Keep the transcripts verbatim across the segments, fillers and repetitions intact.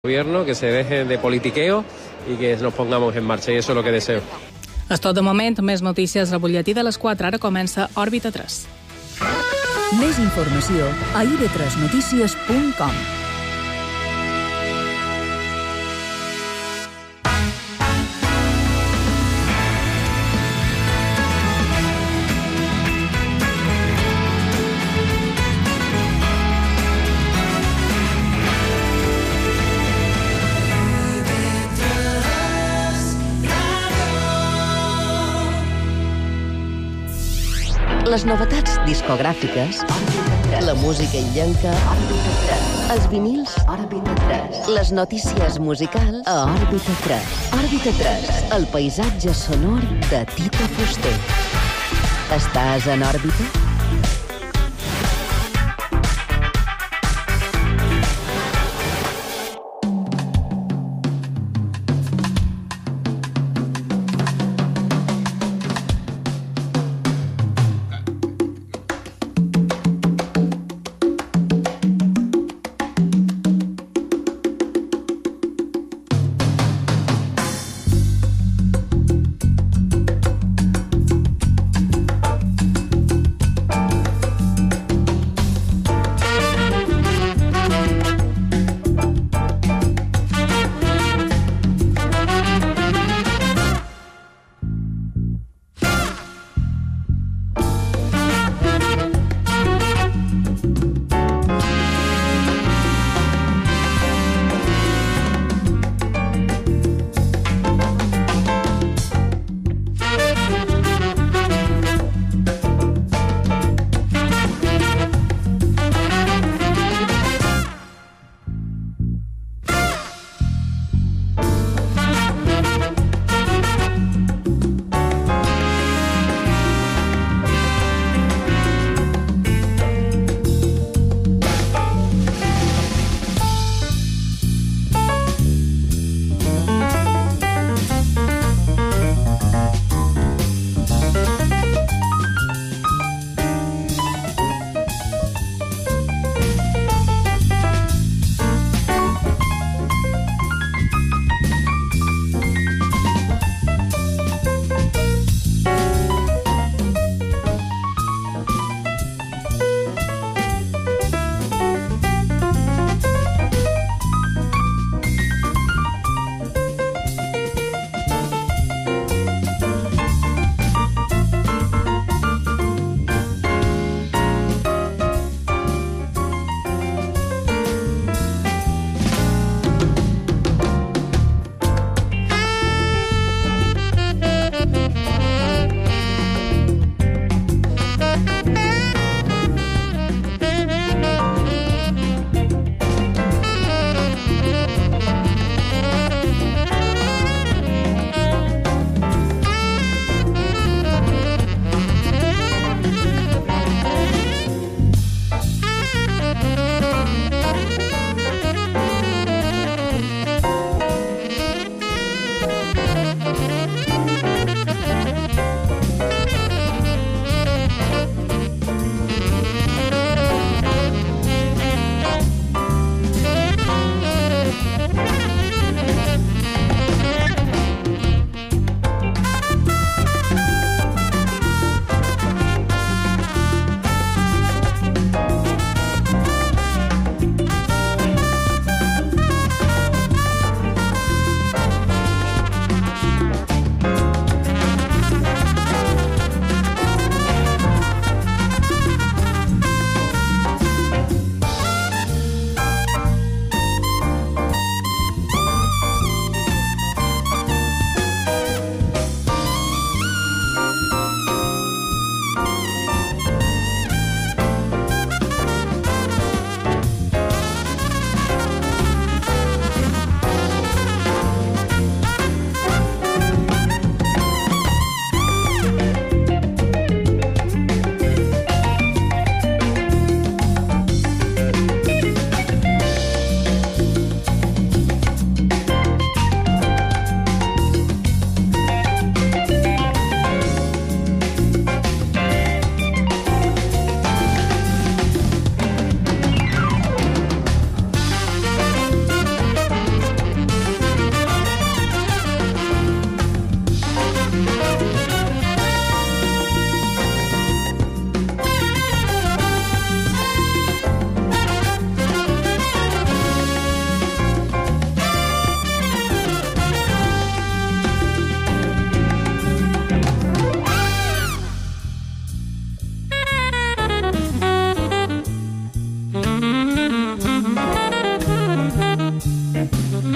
Gobierno, que se deje de politiqueo y que nos pongamos en marcha, y eso es lo que deseo. És tot de moment, més notícies al butlletí de les quatre, ara comença Òrbita tres. Més informació a i be tres notícies punt com. Les novetats discogràfiques, la música illenca, els vinils, les notícies musicals a Òrbita tres. Òrbita tres, el paisatge sonor de Tito Fuster. Estàs en òrbita?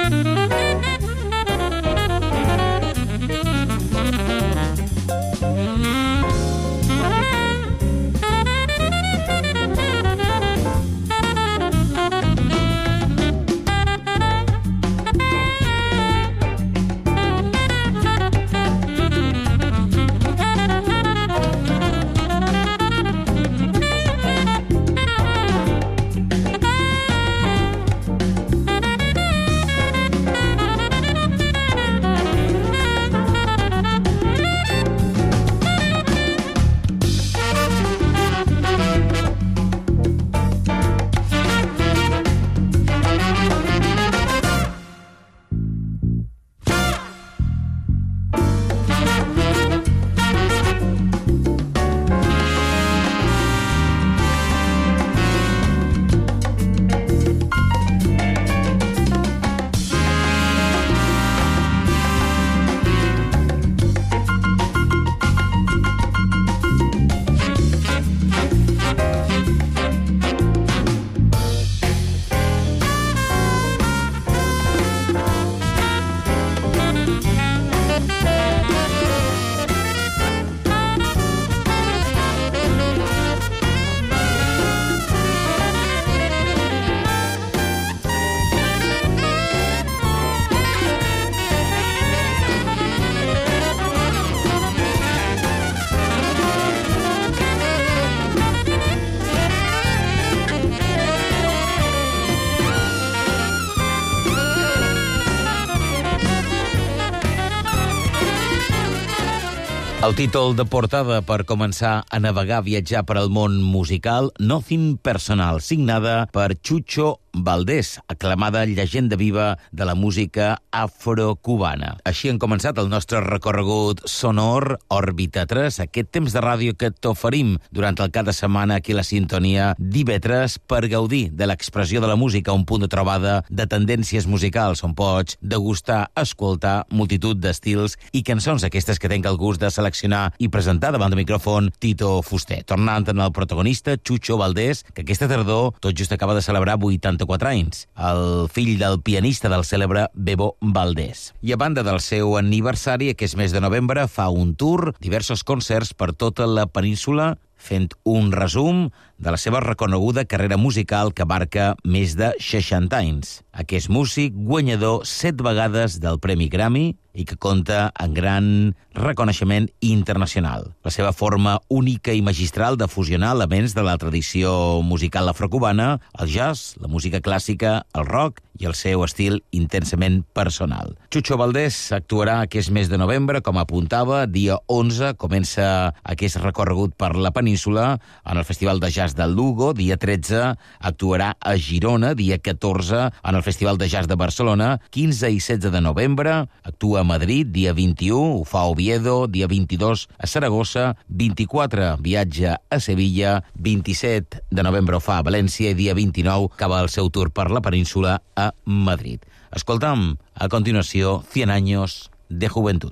El títol de portada per començar a navegar, a viatjar per al món musical, Nothing Personal, signada per Chucho Valdés, aclamada llegenda viva de la música afrocubana. Així hem començat el nostre recorregut sonor Òrbita tres, aquest temps de ràdio que t'oferim durant el cap de setmana aquí a la sintonia d'I V tres per gaudir de l'expressió de la música, un punt de trobada de tendències musicals on pots degustar, escoltar multitud d'estils i cançons, aquestes que tenc el gust de seleccionar i presentar davant del micròfon Tito Fuster. Tornant en el protagonista, Chucho Valdés, que aquesta tardor tot just acaba de celebrar vuitanta-quatre anys, el fill del pianista del cèlebre Bebo Valdés. I a banda del seu aniversari, aquest mes de novembre fa un tour, diversos concerts per tota la península, fent un resum de la seva reconeguda carrera musical que abarca més de seixanta anys. Aquest músic, guanyador set vegades del Premi Grammy i que compta en gran reconeixement internacional. La seva forma única i magistral de fusionar elements de la tradició musical afrocubana, el jazz, la música clàssica, el rock i el seu estil intensament personal. Chucho Valdés actuarà aquest mes de novembre, com apuntava, dia onze, comença aquest recorregut per la península en el Festival de Jazz de Lugo, dia tretze actuarà a Girona, dia catorze en el Festival de Jazz de Barcelona, quinze i setze de novembre actua a Madrid, dia vint-i-u ho fa a Oviedo, dia vint-i-dos a Saragossa, vint-i-quatre viatja a Sevilla, vint-i-set de novembre ho fa a València i dia vint-i-nou acaba el seu tour per la península a Madrid. Escoltam a continuació Cien años de juventud.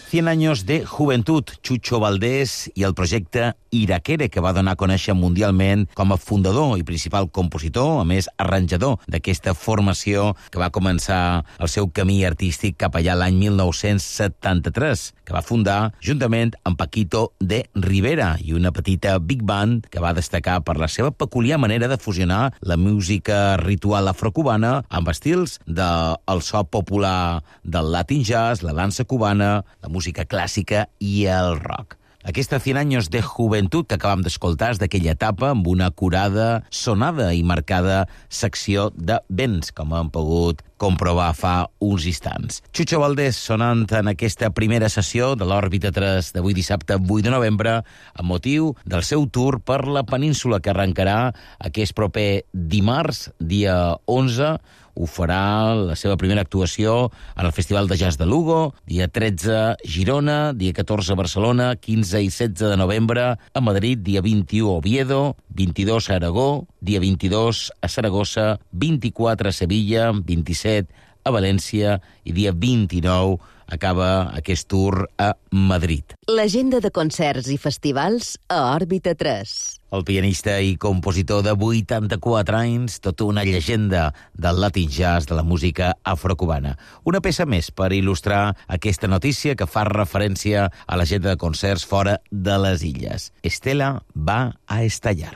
cien años de juventud, Chucho Valdés i el projecte Irakere, que va donar a conèixer mundialment com a fundador i principal compositor, a més arranjador d'aquesta formació que va començar el seu camí artístic cap allà l'any mil nou-cents setanta-tres, que va fundar juntament amb Paquito de Rivera i una petita big band que va destacar per la seva peculiar manera de fusionar la música ritual afrocubana amb estils del so popular del Latin jazz, la dansa cubana, la música clàssica i el rock. Aquesta cien años de juventud que acabam d'escoltar és d'aquella etapa amb una acurada, sonada i marcada secció de vents, com hem pogut comprovar fa uns instants. Chucho Valdés sonant en aquesta primera sessió de l'Òrbita tres d'avui dissabte vuit de novembre amb motiu del seu tour per la península que arrencarà aquest proper dimarts, dia onze. Ho farà la seva primera actuació en el Festival de Jazz de Lugo, dia tretze Girona, dia catorze Barcelona, quinze i setze de novembre a Madrid, dia vint-i-u a Oviedo, vint-i-dos a Aragó, dia vint-i-dos a Saragossa, vint-i-quatre a Sevilla, vint-i-set a València i dia vint-i-nou acaba aquest tour a Madrid. L'agenda de concerts i festivals a Òrbita tres. El pianista i compositor de vuitanta-quatre anys, tota una llegenda del Latin jazz, de la música afrocubana. Una peça més per il·lustrar aquesta notícia que fa referència a l'agenda de concerts fora de les illes. Estela va a estallar.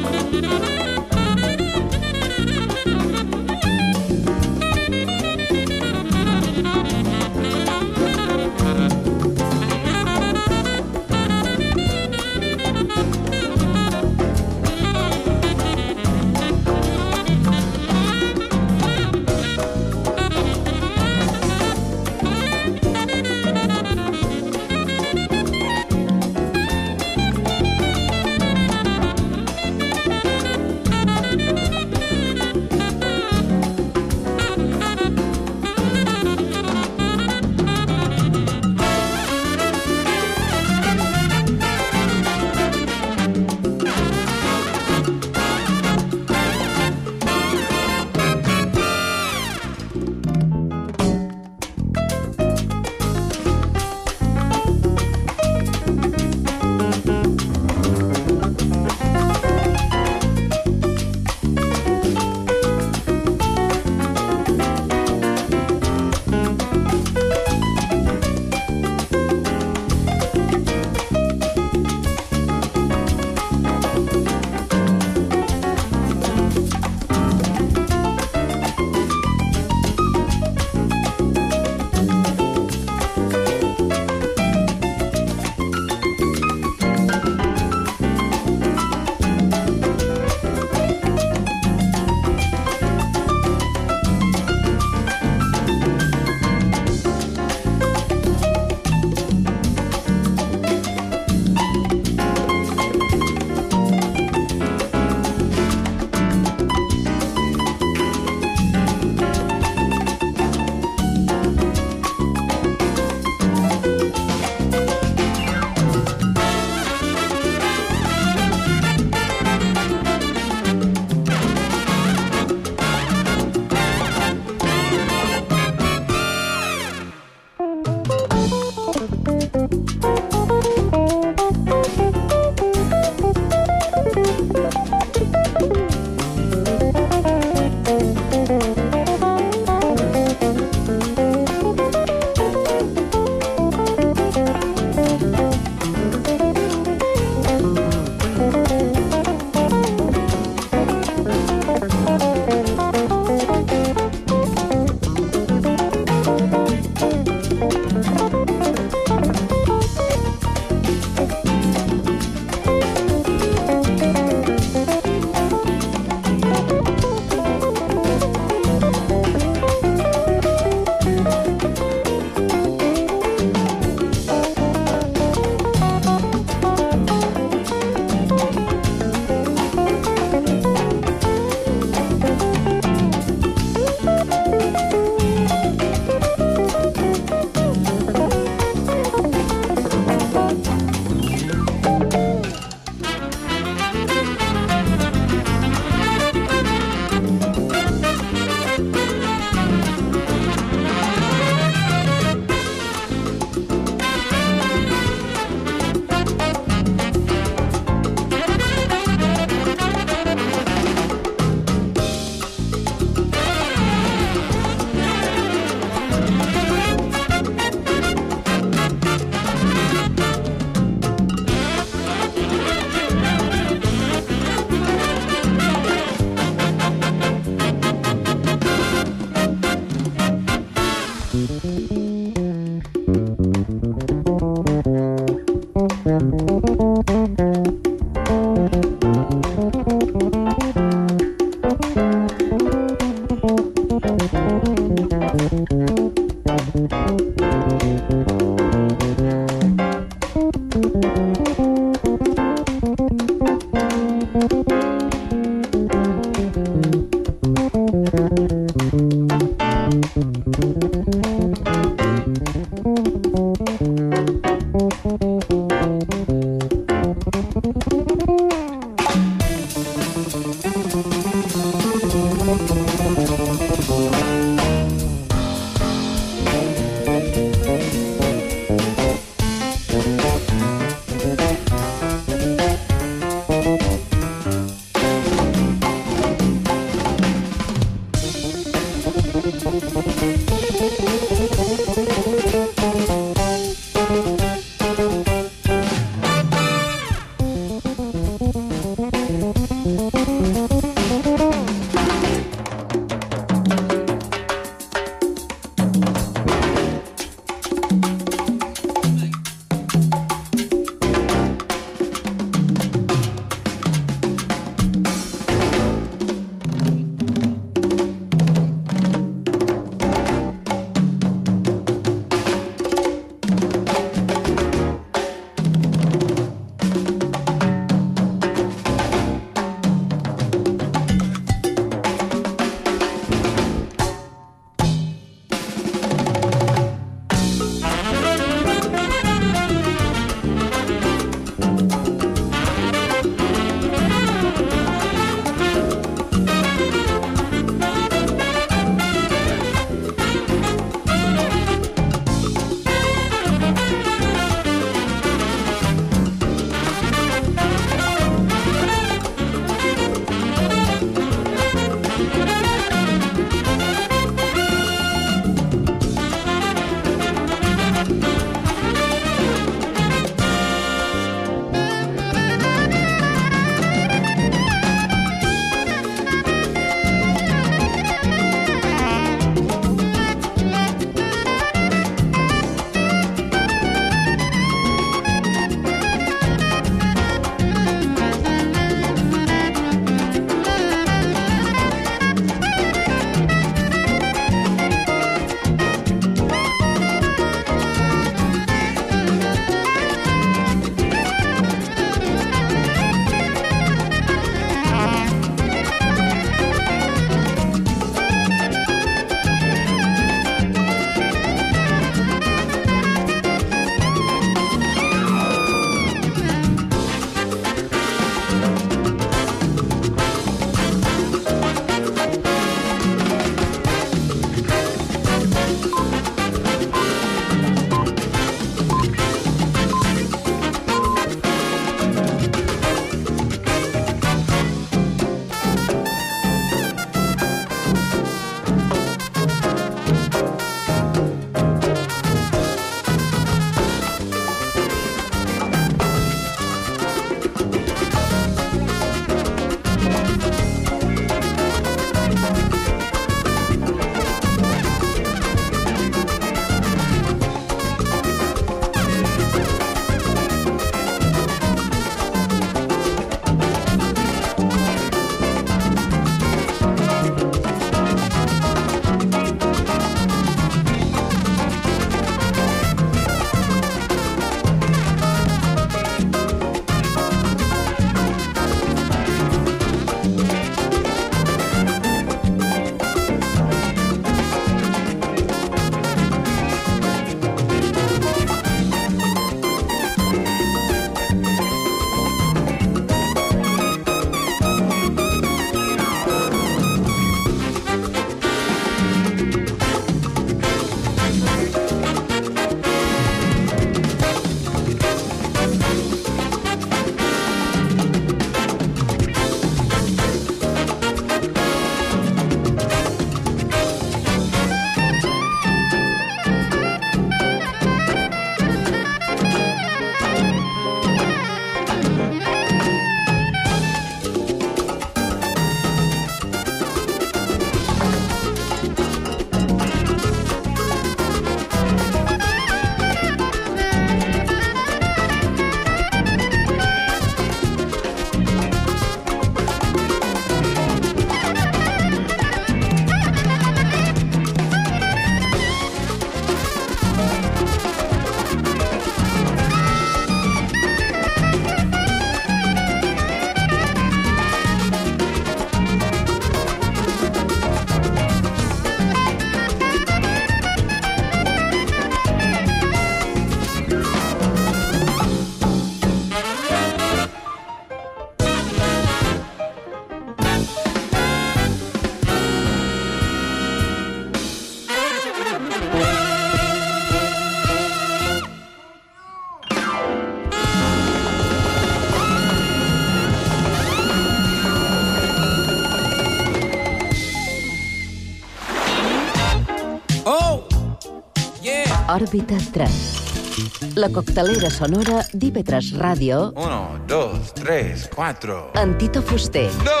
Òrbita tres. La coctelera sonora d'I V tres Ràdio. Uno, dos, tres, cuatro. En Tito Fuster. No!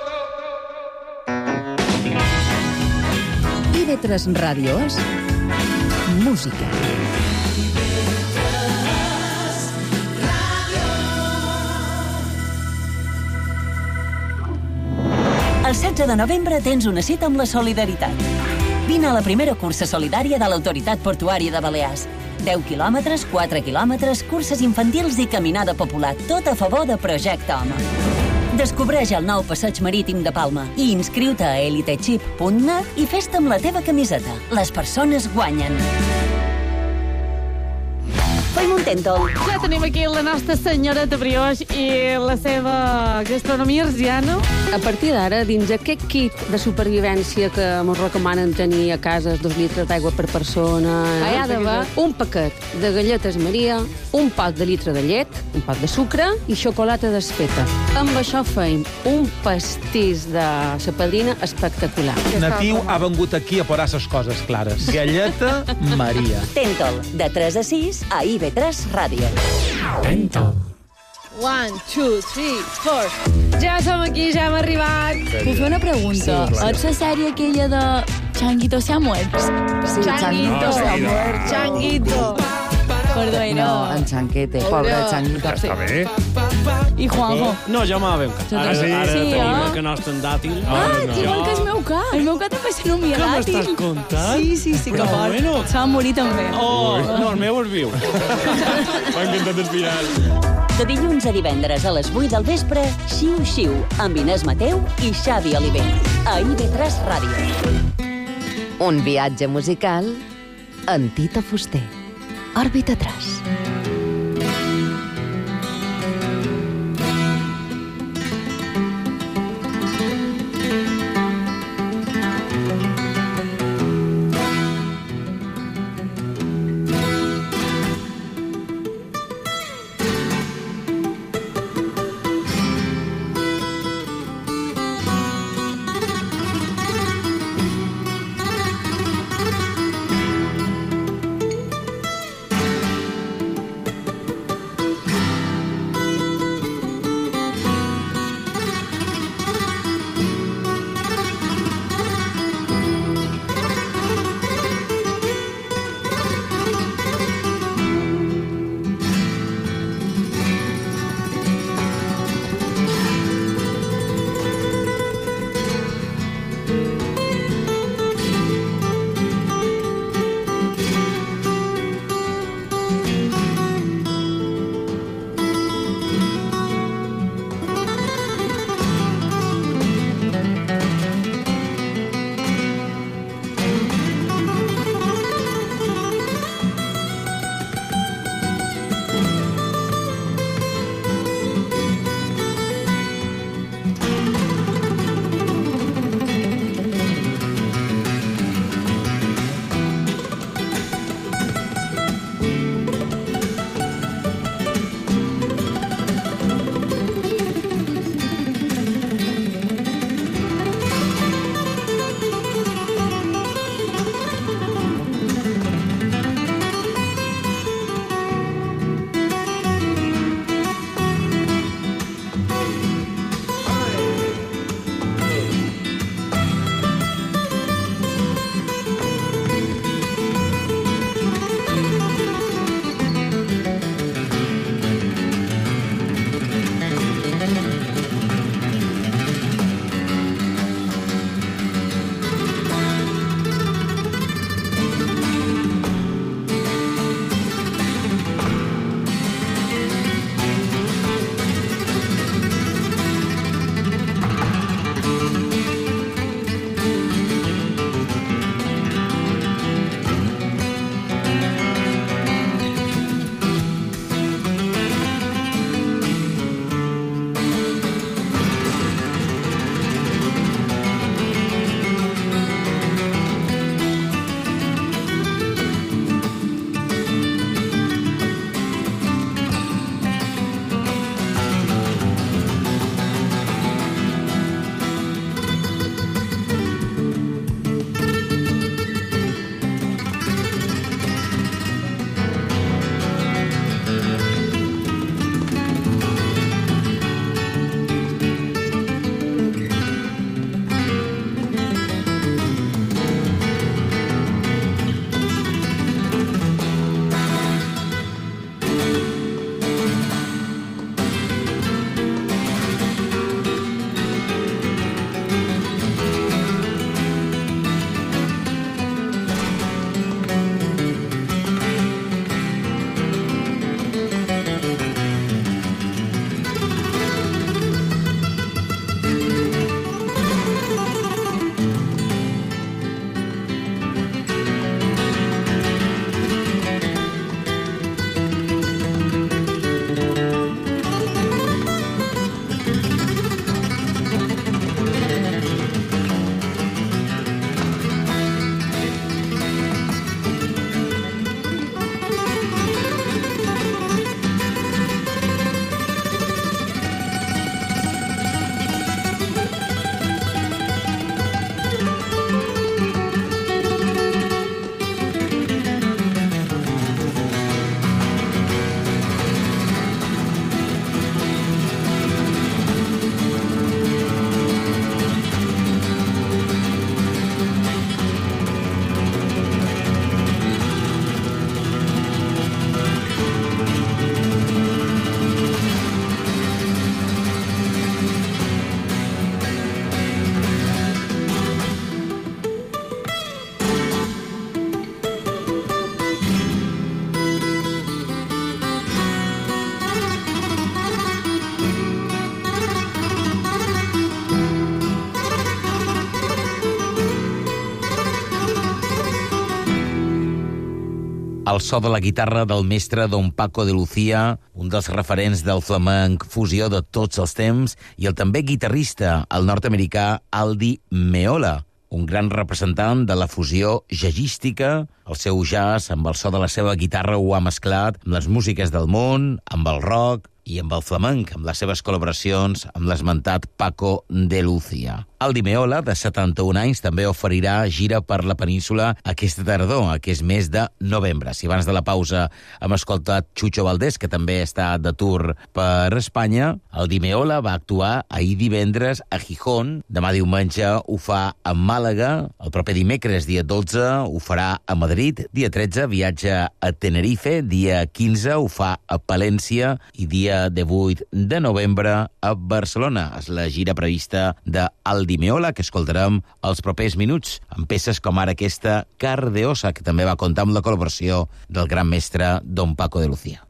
I V tres Ràdio és música. El setze de novembre tens una cita amb la solidaritat. Vine a la primera cursa solidària de l'Autoritat Portuària de Balears. deu quilòmetres, quatre quilòmetres, curses infantils i caminada popular, tot a favor de Projecte Home. Descobreix el nou passeig marítim de Palma i inscriu-te a elitechip punt net i fes-te amb la teva camiseta. Les persones guanyen. Fem un tèntol. Ja tenim aquí la nostra senyoreta Brioix i la seva gastronomia arsiana. A partir d'ara, dins aquest kit de supervivència que ens recomanen tenir a casa, dos litres d'aigua per persona, hi ha d'haver un paquet de galletes Maria, un pot de litre de llet, un pot de sucre i xocolata desfeta. Amb això feim un pastís de sa padrina espectacular. Natiu ha vengut aquí a posar ses coses clares. Galleta Maria. Tèntol, de tres a sis a I V tres Ràdio. Tèntol. One, two, three, four. Ja som aquí, ja hem arribat. Puc fer una pregunta? Sí, Ets la sèrie aquella de Changuito se ha muerto? Sí, Changuito se ha muerto. Changuito. Perdó, No, en Chanquete, pobre Changuito. Està bé. I Juanjo? No, jo m'ha ben Ara sí, ara tenim eh? el que nostre dàtil. Ah, igual que el meu cas. El meu cas també se nomia Què dàtil. m'estàs contant? Sí, sí, sí, que Però fort. bueno. Se va morir també. Oh, no, el meu és viu. M'ha encantat el final. De dilluns a divendres a les vuit del vespre, Xiu Xiu, amb Inés Mateu i Xavi Oliver. A I V tres Ràdio. Un viatge musical en Tito Fuster. Òrbita tres. al so de la guitarra del mestre Don Paco de Lucía, un dels referents del flamenc fusió de tots els temps, i el també guitarrista, el nord-americà Aldi Meola, un gran representant de la fusió jazzística. El seu jazz, amb el so de la seva guitarra, ho ha mesclat amb les músiques del món, amb el rock i amb el flamenc, amb les seves col·laboracions amb l'esmentat Paco de Lucía. Aldi Meola, de setanta-un anys, també oferirà gira per la península aquesta tardor, aquest mes de novembre. Si abans de la pausa hem escoltat Chucho Valdés, que també està de tour per Espanya, Aldi Meola va actuar ahir divendres a Gijón, demà diumenge ho fa a Màlaga, el proper dimecres, dia dotze, ho farà a Madrid, dia tretze viatja a Tenerife, dia quinze ho fa a Palència i dia divuit de novembre a Barcelona. És la gira prevista d'Aldi Meola, que escoltarem els propers minuts, amb peces com ara aquesta Car de Osa, que també va comptar amb la col·laboració del gran mestre Don Paco de Lucía.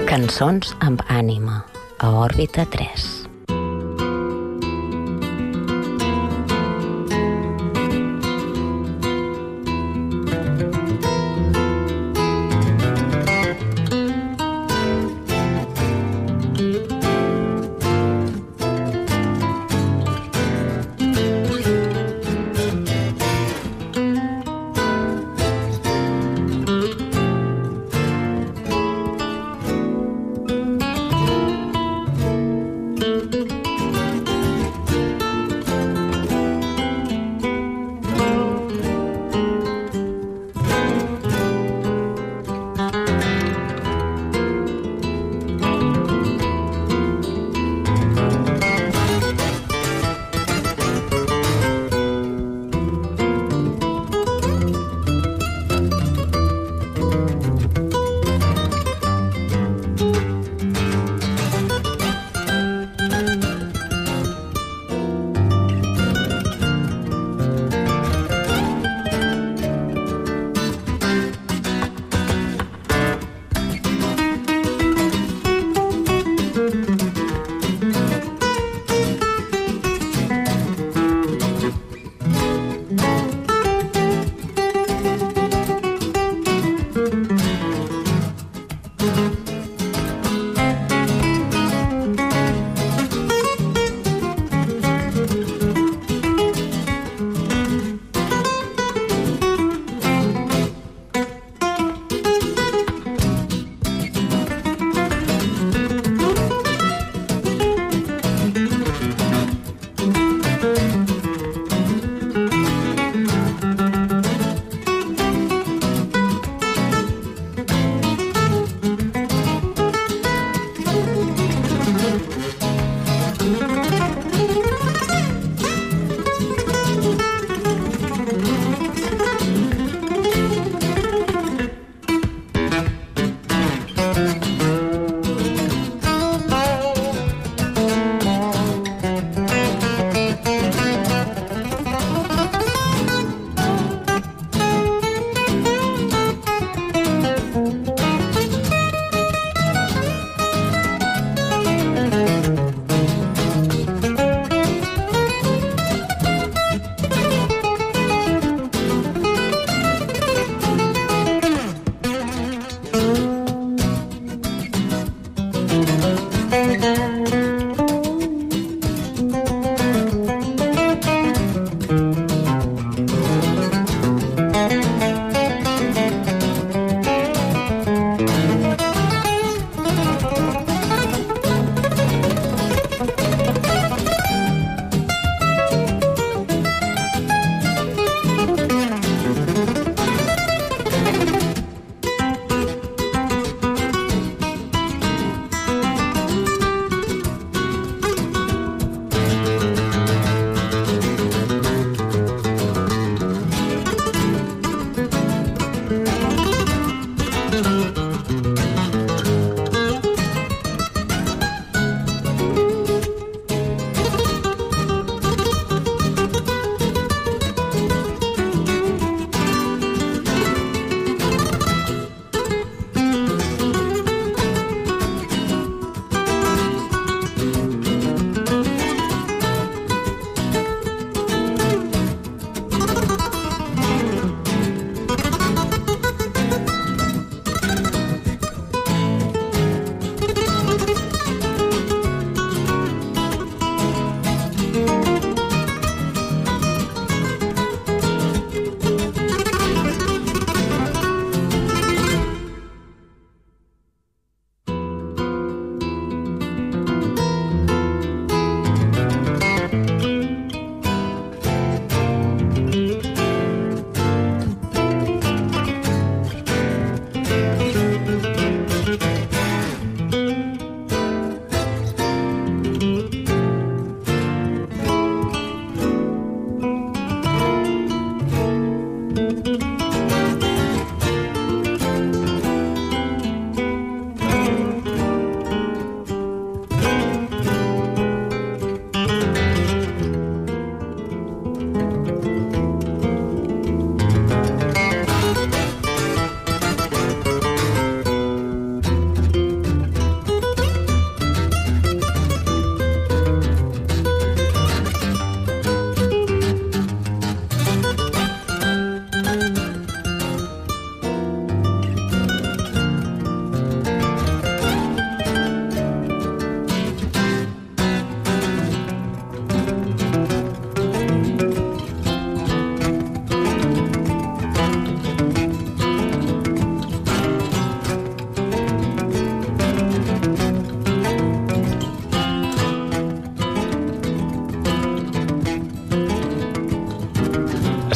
Cançons amb ànima, a Òrbita tres.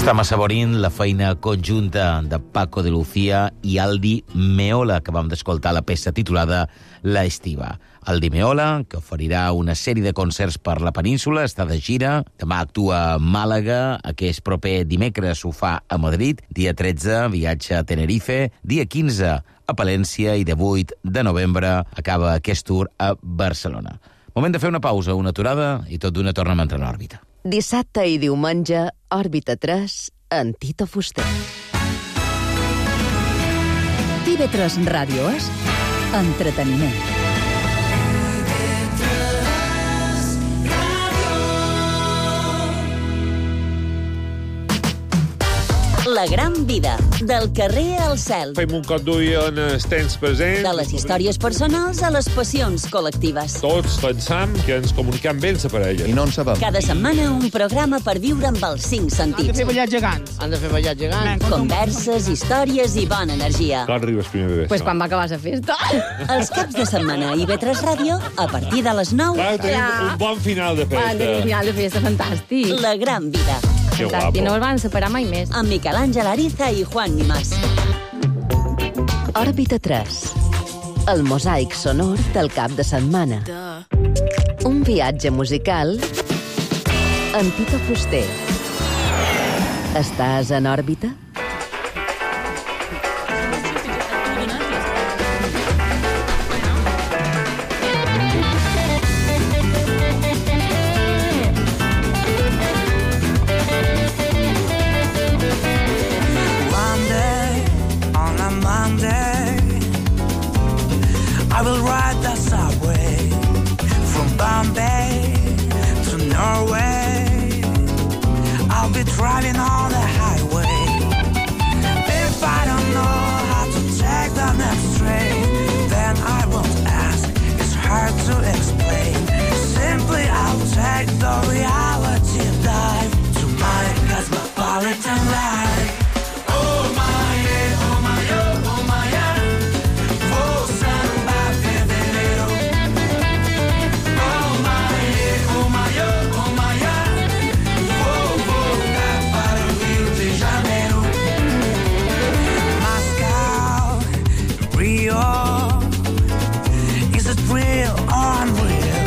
Estem assaborint la feina conjunta de Paco de Lucía i Aldi Meola, que vam d'escoltar la peça titulada La Estiva. Aldi Meola, que oferirà una sèrie de concerts per la península, està de gira, demà actua a Màlaga, aquest proper dimecres ho fa a Madrid, dia tretze viatja a Tenerife, dia quinze a Palència i de vuit de novembre acaba aquest tour a Barcelona. Moment de fer una pausa, una aturada i tot d'una tornem a entrar en òrbita. Dissabte i diumenge, Òrbita tres, en Tito Fuster. T V tres Ràdio és entreteniment. La gran vida, del carrer al cel. Fem un cop d'ull en els temps presents. De les històries personals a les passions col·lectives. Tots pensam que ens comuniquem bé amb la parella. I no en sabem. Cada setmana un programa per viure amb els cinc sentits. Han de fer ballar gegants. Han de fer ballar gegants. Converses, històries i bona energia. Quan arribes primer de Pues quan va acabar la festa. Els caps de setmana a I V tres Ràdio, a partir de les nou... Clar, tenim Ja. un bon final de festa. Ah, tenim un final de festa fantàstic. La gran vida. Que Fantàstic, no guapo. els van separar mai més. Amb Miquel Àngel Ariza i Juan Nimás. Òrbita tres, el mosaic sonor del cap de setmana. Un viatge musical en Tito Fuster. Estàs en òrbita? I will ride the subway from Bombay to Norway. I'll be driving on the highway. If I don't know how to take the next train, then I won't ask. It's hard to explain. Simply I'll take the reality dive to my cosmopolitan life. Oh my yeah, oh my oh, oh my yeah. Oh samba fevereiro. Oh my yeah, oh my oh, oh my yeah. Vou voltar para o Rio de Janeiro. Moscow, Rio. Is it real or unreal?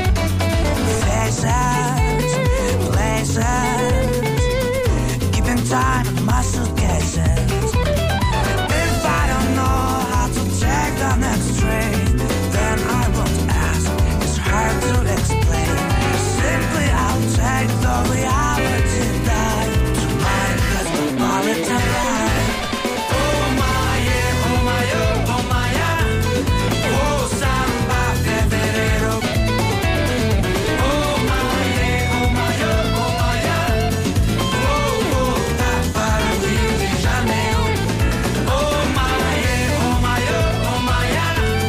Faces, places, keeping time in my suitcases. If I don't know how to take the next train, then I won't ask. It's hard to explain. Simply I'll take the reality dive to my cosmopolitan life. Oh my yeah, oh my oh, oh my yeah. Oh samba fevereiro. Oh my yeah, oh my oh, oh my yeah. Vou voltar para o Rio de Janeiro. Oh my yeah, oh my oh, oh my yeah.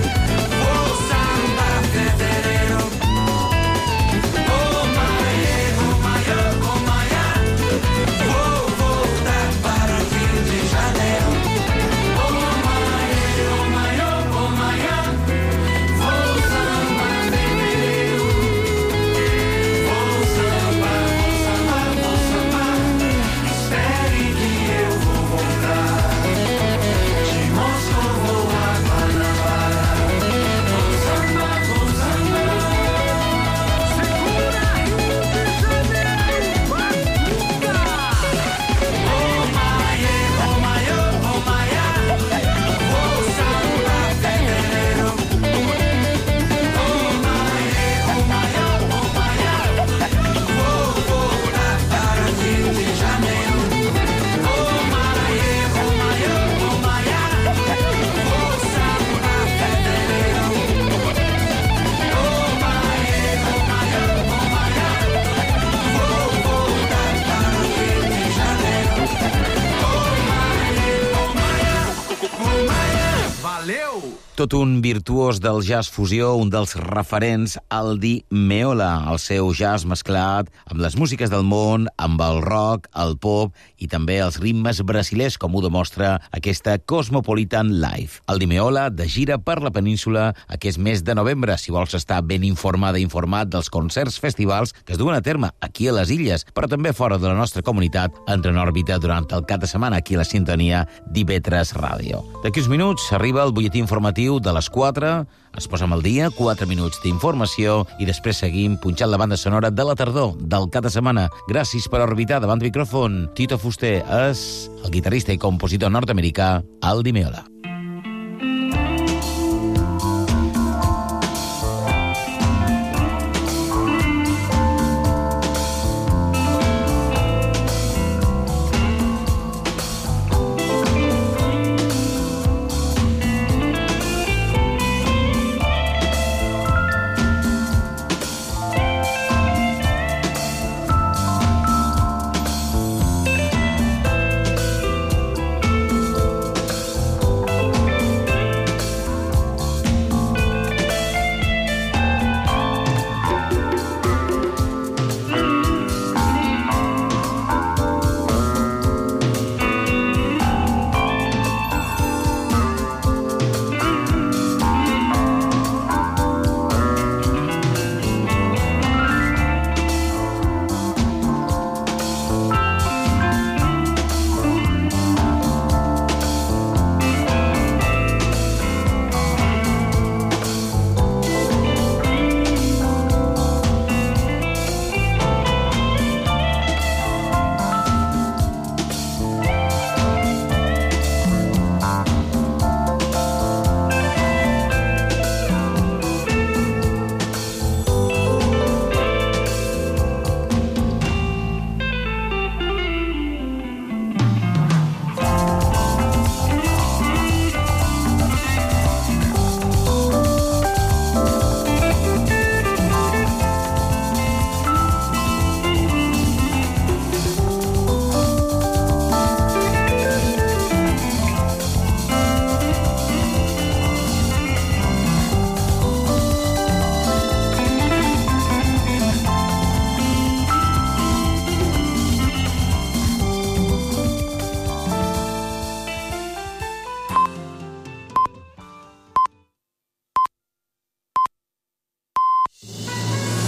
Tot un virtuós del jazz fusió, un dels referents, Aldi Meola, el seu jazz mesclat amb les músiques del món, amb el rock, el pop i també els ritmes brasilers, com ho demostra aquesta Cosmopolitan Live. Aldi Meola, de gira per la península aquest mes de novembre. Si vols estar ben informada i informat dels concerts festivals que es duen a terme aquí a les Illes, però també fora de la nostra comunitat, entra en òrbita durant el cap de setmana aquí a la sintonia d'I V tres Ràdio. D'aquí uns minuts arriba el butlletí informatiu de les quatre, es posem al dia, quatre minuts d'informació i després seguim punxant la banda sonora de la tardor del cap de setmana. Gràcies per orbitar davant del micròfon. Tito Fuster és el guitarrista i compositor nord-americà Aldi Meola.